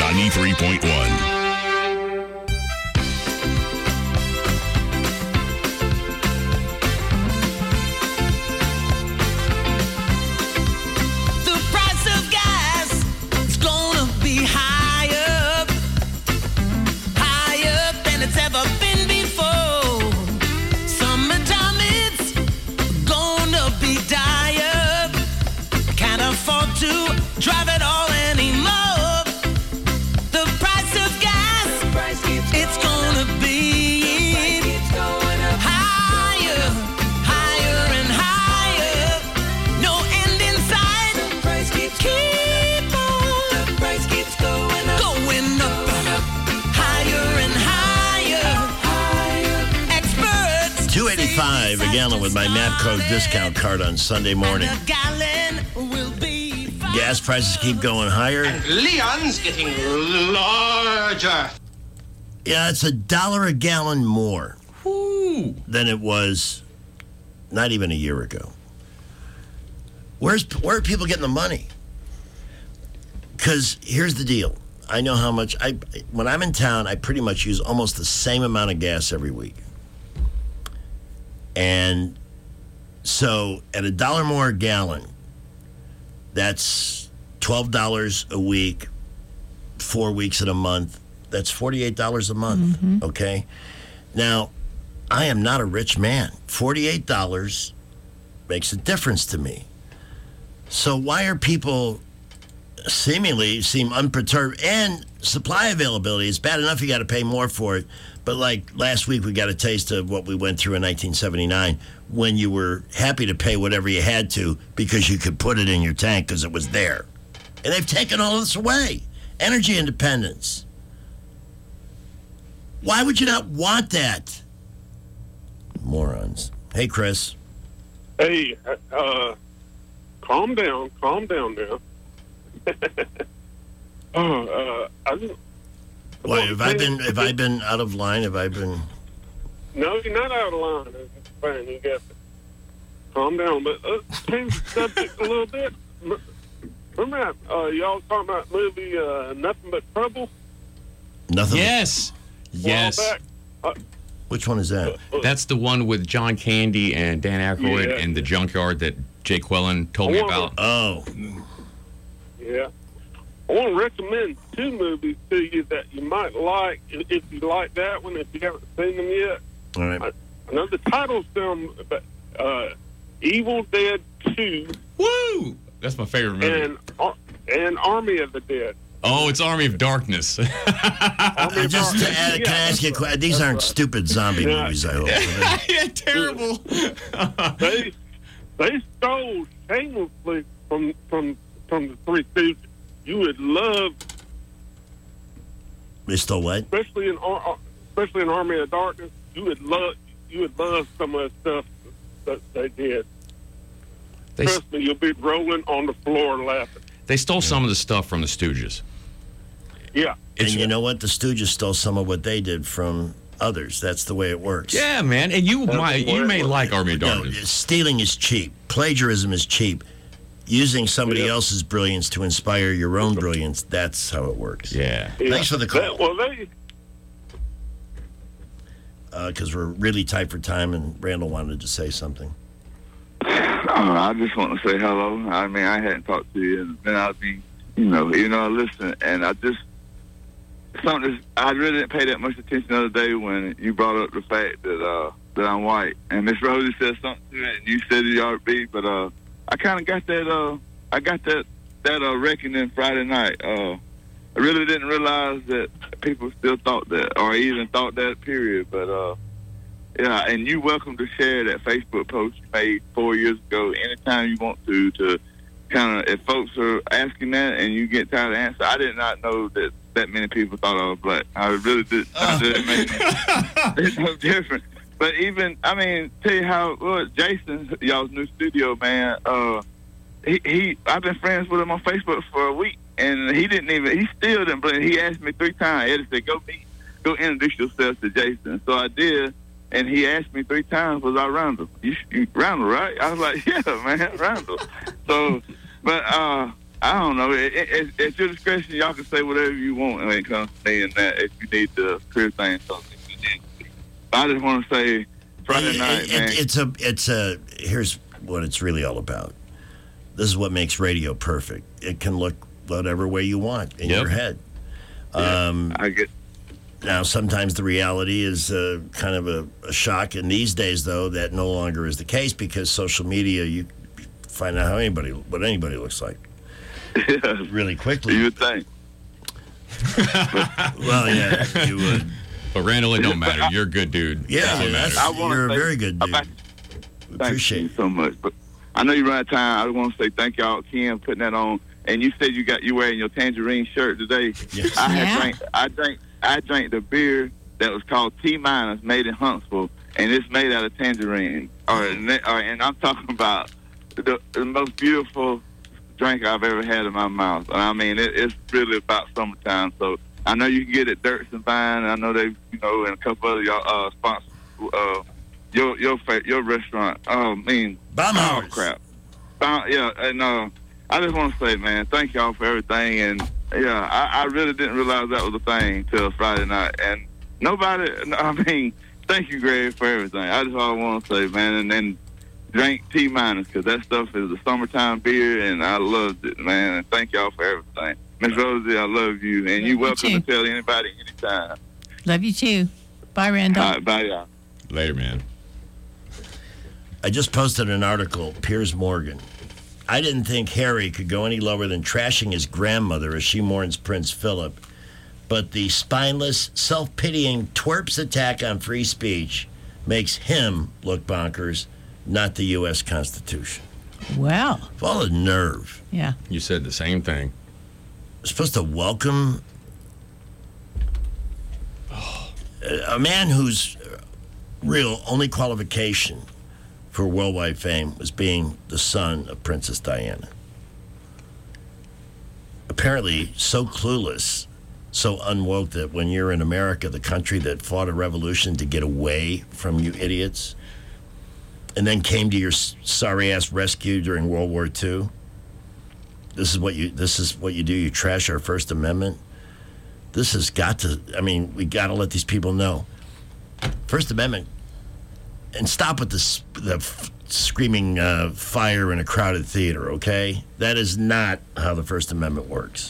93.1. Drive it all anymore. The price of gas, it's gonna be higher, higher and higher. No end in sight. The price keeps keep on. The price keeps going up, higher and higher. Experts. $2.85 a gallon with my Mapco discount card on Sunday morning. A gallon will be gas prices keep going higher. Leon's getting larger. Yeah, it's $1 a gallon more than it was not even a year ago. Where are people getting the money? Because here's the deal. I know how much when I'm in town, I pretty much use almost the same amount of gas every week. And so at $1 more a gallon, that's $12 a week, 4 weeks in a month. That's $48 a month, okay? Now, I am not a rich man. $48 makes a difference to me. So why are people seem unperturbed? And supply availability is bad enough you got to pay more for it. But like last week, we got a taste of what we went through in 1979 when you were happy to pay whatever you had to because you could put it in your tank because it was there. And they've taken all this away. Energy independence. Why would you not want that? Morons. Hey, Chris. Hey, calm down now. I just. Wait, have I been out of line? Have I been? No, you're not out of line. It's fine. You got to calm down. But change the subject a little bit. Remember that, y'all talking about movie Nothing But Trouble? Nothing. Yes. Yes. Which one is that? That's the one with John Candy and Dan Aykroyd in the junkyard that Jake Quellen told me about. Oh. Yeah. I want to recommend 2 movies to you that you might like if you like that one, if you haven't seen them yet. All right. I know the title's film, but Evil Dead 2. Woo! That's my favorite movie. And Army of the Dead. Oh, it's Army of Darkness. Can I ask you a question? These aren't stupid zombie movies, I hope. Yeah, terrible. They stole shamelessly from the Three Stooges. You would love. They stole what? Especially in Army of Darkness, you would love some of the stuff that they did. Trust me, you'll be rolling on the floor laughing. They stole some of the stuff from the Stooges. Yeah. And you know what? The Stooges stole some of what they did from others. That's the way it works. Yeah, man. And you may like Army of Darkness. No, stealing is cheap. Plagiarism is cheap. Using somebody else's brilliance to inspire your own brilliance, that's how it works. Yeah. Thanks for the call. Well, because we're really tight for time, and Randall wanted to say something. I just want to say hello. I mean, I hadn't talked to you, and then I'd be, I listen, and I really didn't pay that much attention the other day when you brought up the fact that I'm white, and Miss Rosie said something to it, and you said it ought to be, but I kind of got that. I got that reckoning Friday night. I really didn't realize that people still thought that, or even thought that. Period. But yeah, and you're welcome to share that Facebook post you made 4 years ago anytime you want to kind of, if folks are asking that and you get tired of answering. I did not know that many people thought I was black. I really did. It's no different. But even, I mean, tell you how, Jason, y'all's new studio man, I've been friends with him on Facebook for a week, and he still didn't believe. He asked me 3 times. Eddie said, go introduce yourself to Jason. So I did, and he asked me 3 times, was I Randall? You Randall, right? I was like, yeah, man, Randall. So, but I don't know. It's your discretion. Y'all can say whatever you want when it comes to saying that if you need to clear things up. I just want to say Friday night, man. Here's what it's really all about. This is what makes radio perfect. It can look whatever way you want in your head. I get. Now, sometimes the reality is kind of a shock. And these days, though, that no longer is the case because social media, you find out what anybody looks like really quickly. You would think. Well, yeah, you would. But Randall, it don't matter. You're a good dude. Yeah, you're a very good dude. Appreciate you so much. But I know you're out of time. I want to say thank y'all, Kim, putting that on. And you said you wearing your tangerine shirt today. Yes. I drank the beer that was called T Minus, made in Huntsville, and it's made out of tangerine. And I'm talking about the most beautiful drink I've ever had in my mouth. And I mean, it's really about summertime. So I know you can get it Dirks and Vine. I know they, and a couple other y'all sponsors your restaurant. Oh, man. Oh, crap. Yeah, and I just want to say, man, thank y'all for everything. And, yeah, I really didn't realize that was a thing till Friday night. And thank you, Greg, for everything. I just all want to say, man, and then drink T-minus, because that stuff is a summertime beer, and I loved it, man. And thank y'all for everything. Miss Rosie, I love you, and you're welcome to tell anybody anytime. Love you, too. Bye, Randall. All right, bye, y'all. Later, man. I just posted an article, Piers Morgan. I didn't think Harry could go any lower than trashing his grandmother as she mourns Prince Philip. But the spineless, self-pitying twerp's attack on free speech makes him look bonkers, not the U.S. Constitution. Well. All the nerve. Yeah. You said the same thing. We're supposed to welcome a man whose real only qualification for worldwide fame was being the son of Princess Diana. Apparently so clueless, so unwoke that when you're in America, the country that fought a revolution to get away from you idiots, and then came to your sorry-ass rescue during World War II, this is what you do. You trash our First Amendment. This has got to, we got to let these people know. First Amendment, and stop with the screaming fire in a crowded theater, okay? That is not how the First Amendment works.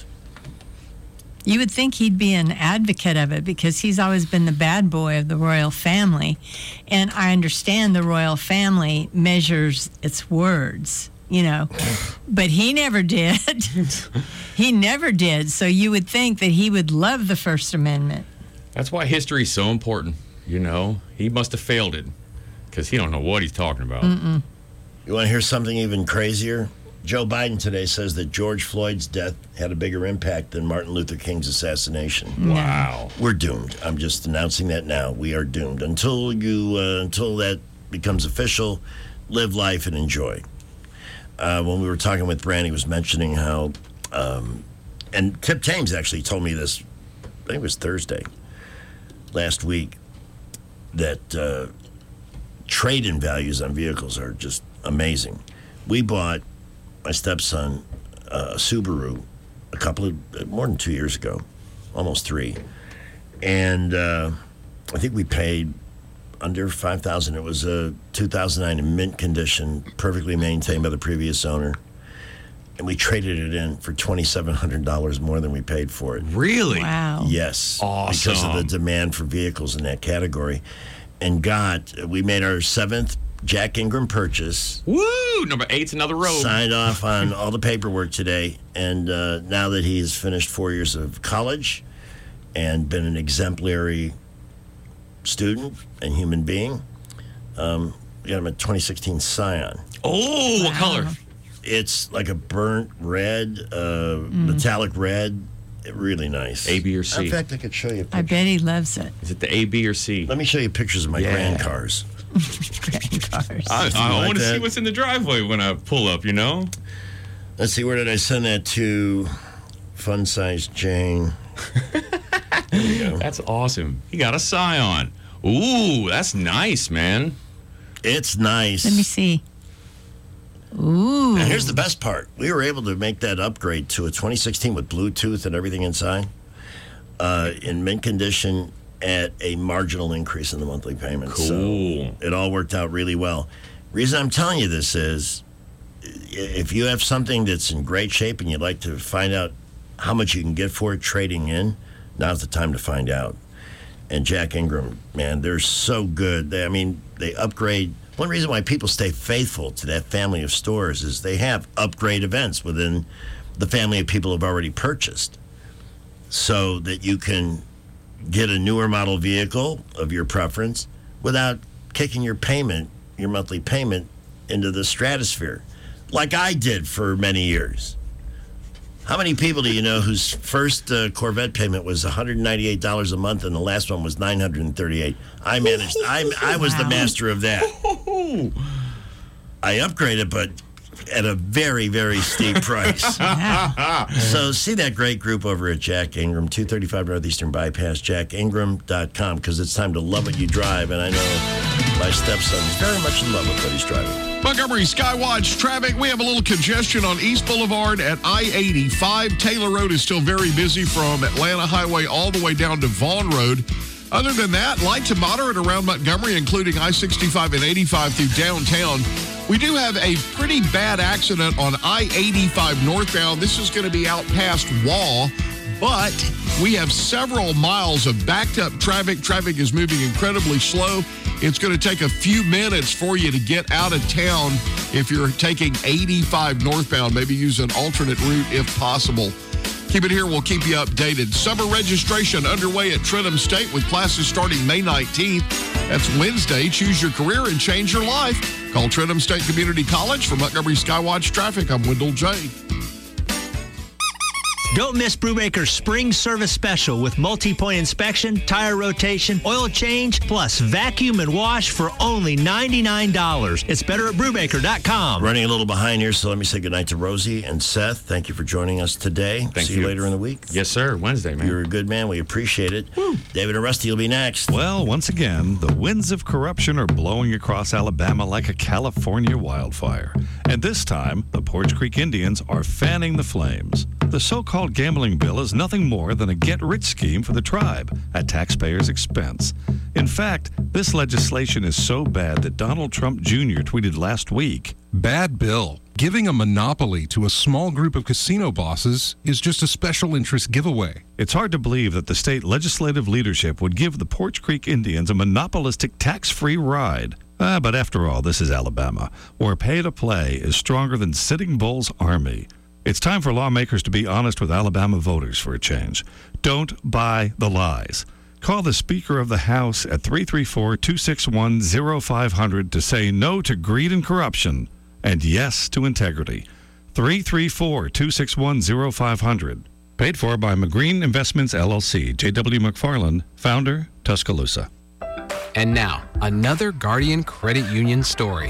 You would think he'd be an advocate of it because he's always been the bad boy of the royal family. And I understand the royal family measures its words, but he never did. He never did. So you would think that he would love the First Amendment. That's why history is so important. He must have failed it because he don't know what he's talking about. Mm-mm. You want to hear something even crazier? Joe Biden today says that George Floyd's death had a bigger impact than Martin Luther King's assassination. Wow. We're doomed. I'm just announcing that now. We are doomed. Until that becomes official, live life and enjoy. When we were talking with Brandy, he was mentioning how, and Tip Thames actually told me this, I think it was Thursday, last week, that trade-in values on vehicles are just amazing. We bought my stepson a Subaru more than 2 years ago, almost 3. And I think we paid under $5,000. It was a 2009 in mint condition, perfectly maintained by the previous owner. And we traded it in for $2,700 more than we paid for it. Really? Wow. Yes. Awesome. Because of the demand for vehicles in that category. And we made our 7th Jack Ingram purchase. Woo! Number 8's another road. Signed off on all the paperwork today. And now that he has finished 4 years of college and been an exemplary student and human being, we got him a 2016 Scion. Oh, what color? It's like a burnt red, metallic red. Really nice. A, B, or C? In fact, I could show you a picture. I bet he loves it. Is it the A, B, or C? Let me show you pictures of my grand cars. Grand cars. I want to see what's in the driveway when I pull up, Let's see, where did I send that to? Fun Size Jane. There you go. That's awesome. He got a Scion. Ooh, that's nice, man. It's nice. Let me see. Ooh. And here's the best part. We were able to make that upgrade to a 2016 with Bluetooth and everything inside in mint condition at a marginal increase in the monthly payment. Cool. So it all worked out really well. Reason I'm telling you this is if you have something that's in great shape and you'd like to find out how much you can get for it trading in, now's the time to find out. And Jack Ingram, man, they're so good. They upgrade. One reason why people stay faithful to that family of stores is they have upgrade events within the family of people who have already purchased so that you can get a newer model vehicle of your preference without kicking your monthly payment into the stratosphere, like I did for many years. How many people do you know whose first Corvette payment was $198 a month and the last one was $938? I managed. I was the master of that. I upgraded, but at a very, very steep price. So see that great group over at Jack Ingram, 235 Northeastern Bypass, jackingram.com, because it's time to love what you drive. And I know my stepson's very much in love with what he's driving. Montgomery Skywatch traffic. We have a little congestion on East Boulevard at I-85. Taylor Road is still very busy from Atlanta Highway all the way down to Vaughn Road. Other than that, light to moderate around Montgomery, including I-65 and 85 through downtown. We do have a pretty bad accident on I-85 northbound. This is going to be out past Wall, but we have several miles of backed up traffic. Traffic is moving incredibly slow. It's going to take a few minutes for you to get out of town if you're taking 85 northbound. Maybe use an alternate route if possible. Keep it here. We'll keep you updated. Summer registration underway at Trentham State with classes starting May 19th. That's Wednesday. Choose your career and change your life. Call Trentham State Community College. For Montgomery Skywatch Traffic, I'm Wendell J. Don't miss Brubaker's Spring Service Special with multi-point inspection, tire rotation, oil change, plus vacuum and wash for only $99. It's better at Brubaker.com. Running a little behind here, so let me say goodnight to Rosie and Seth. Thank you for joining us today. See you later in the week. Yes, sir. Wednesday, man. You're a good man. We appreciate it. Woo. David and Rusty will be next. Well, once again, the winds of corruption are blowing across Alabama like a California wildfire. And this time, the Porch Creek Indians are fanning the flames. The so-called gambling bill is nothing more than a get-rich scheme for the tribe at taxpayers' expense. In fact, this legislation is so bad that Donald Trump Jr. tweeted last week, "Bad bill. Giving a monopoly to a small group of casino bosses is just a special interest giveaway." It's hard to believe that the state legislative leadership would give the Porch Creek Indians a monopolistic tax-free ride. But after all, this is Alabama, where pay-to-play is stronger than Sitting Bull's army. It's time for lawmakers to be honest with Alabama voters for a change. Don't buy the lies. Call the Speaker of the House at 334-261-0500 to say no to greed and corruption and yes to integrity. 334-261-0500. Paid for by McGreen Investments, LLC. J.W. McFarland, founder, Tuscaloosa. And now, another Guardian Credit Union story.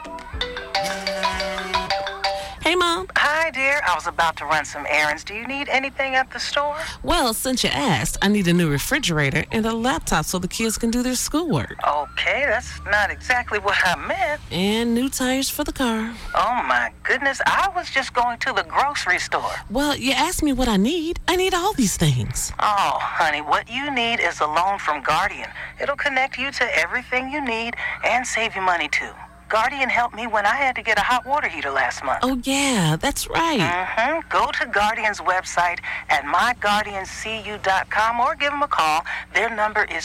Hey, Mom. Hi, dear. I was about to run some errands. Do you need anything at the store? Well, since you asked, I need a new refrigerator and a laptop so the kids can do their schoolwork. Okay, that's not exactly what I meant. And new tires for the car. Oh, my goodness. I was just going to the grocery store. Well, you asked me what I need. I need all these things. Oh, honey, what you need is a loan from Guardian. It'll connect you to everything you need and save you money, too. Guardian helped me when I had to get a hot water heater last month. Oh, yeah, that's right. Mm-hmm. Go to Guardian's website at myguardiancu.com or give them a call. Their number is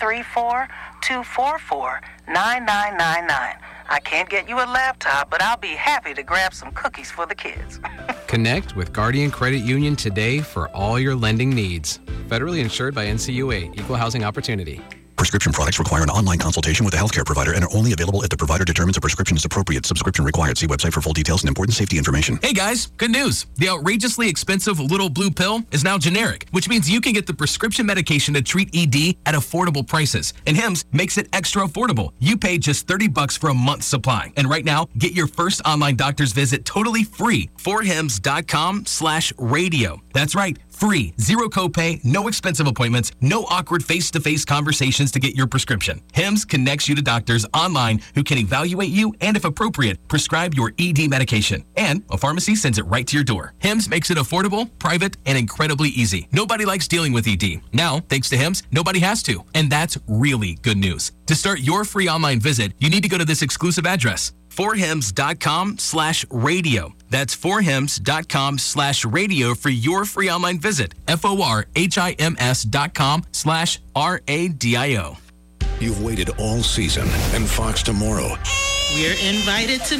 334-244-9999. I can't get you a laptop, but I'll be happy to grab some cookies for the kids. Connect with Guardian Credit Union today for all your lending needs. Federally insured by NCUA, Equal Housing Opportunity. Prescription products require an online consultation with a healthcare provider and are only available if the provider determines a prescription is appropriate. Subscription required. See website for full details and important safety information. Hey guys, good news. The outrageously expensive Little Blue Pill is now generic, which means you can get the prescription medication to treat ED at affordable prices. And Hims makes it extra affordable. You pay just $30 for a month's supply. And right now, get your first online doctor's visit totally free. 4hims.com/radio. That's right. Free, zero copay, no expensive appointments, no awkward face-to-face conversations to get your prescription. Hims connects you to doctors online who can evaluate you and, if appropriate, prescribe your ED medication. And a pharmacy sends it right to your door. Hims makes it affordable, private, and incredibly easy. Nobody likes dealing with ED. Now, thanks to Hims, nobody has to. And that's really good news. To start your free online visit, you need to go to this exclusive address. 4hims.com/radio. That's 4hims.com/radio for your free online visit. FORHIMS.com/RADIO. You've waited all season, and Fox Tomorrow We're invited to